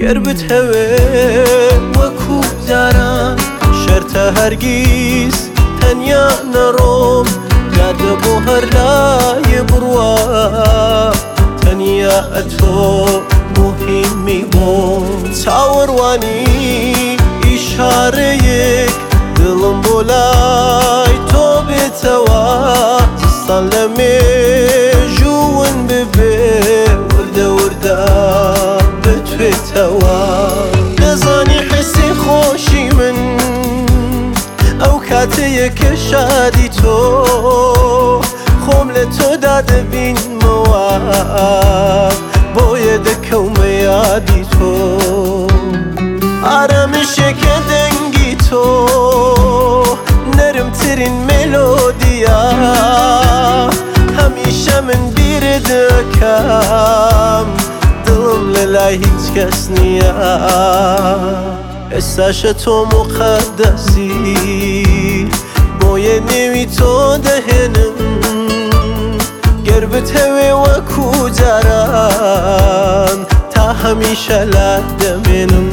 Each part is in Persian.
گەر بتەوێ وەکو جاران شەرتە هەرگیز تەنیا نەڕۆم یادە بۆ هەر لایە بڕوا تەنیا ئەتۆ مهمی بۆم چاوەڕوانی ئیشارەیەک دڵم بۆ لای تۆ بێتەوە زستان لە مێژوون ببێ وردە وردە بتوێتەوە دەزانی حسی خۆشی من ئەو کاتەیە کە شادی تۆ خۆم لە تۆدا دەبینمەوە بۆیە دەکەومە یادی تۆ ئارامشێکە دەنگی تۆ نەرمترین مێلۆدیە هەمیشە من بیرت دەکەم دڵم لە لای هیچ کەس نییە ئێستاشە تۆ مقەدەسی بۆیە نێوی تۆ دەهێنم گەر بتەوێ وەکو جاران تا هەمیشە لات دەمێنم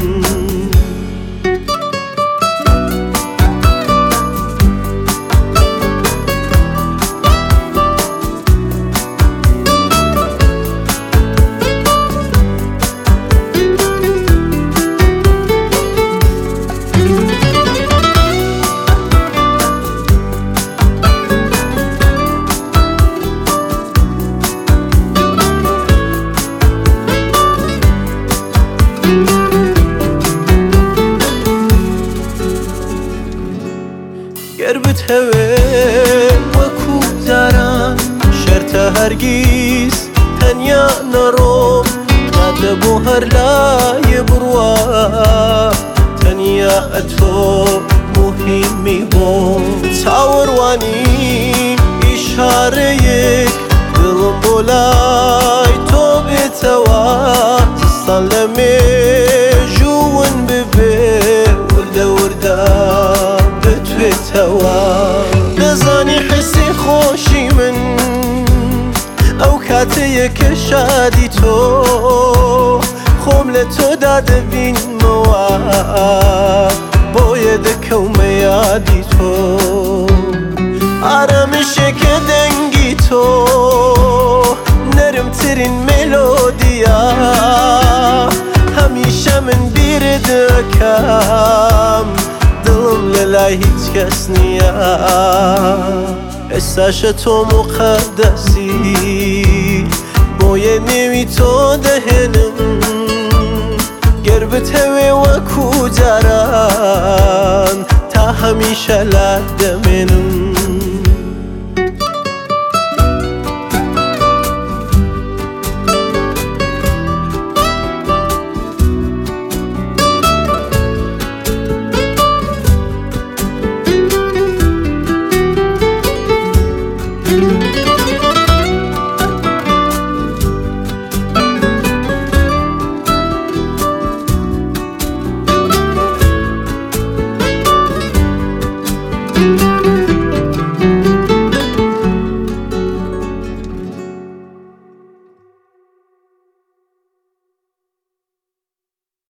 گەر بتەوێ وەکو جاران شەرتە هەرگیز تەنیا نەڕۆم یادە بۆ هەر لایە بڕوا تەنیا ئەتۆ مهمی بۆم چاوەڕوانی ئیشارەیەک دڵم بۆ لای تۆ بێتەوە زستان لە مێژوون ببێ وردە وردە دەزانی حسی خۆشی من ئەو کاتەیە کە شادی تۆ خۆم لە تۆدا دەبینمەوە بۆیە دەکەومە یادی تۆ ئارامشێکە دەنگی تۆ نەرمترین مێلۆدیە هەمیشە من بیرت دەکەم دڵم لە لای هیچ کەس نییە ئێستاشە تۆ مقەدەسی بۆیە نێوی تۆ دەهێنم گەر بتەوێ وەکو جاران تا هەمیشە لات دەمێنم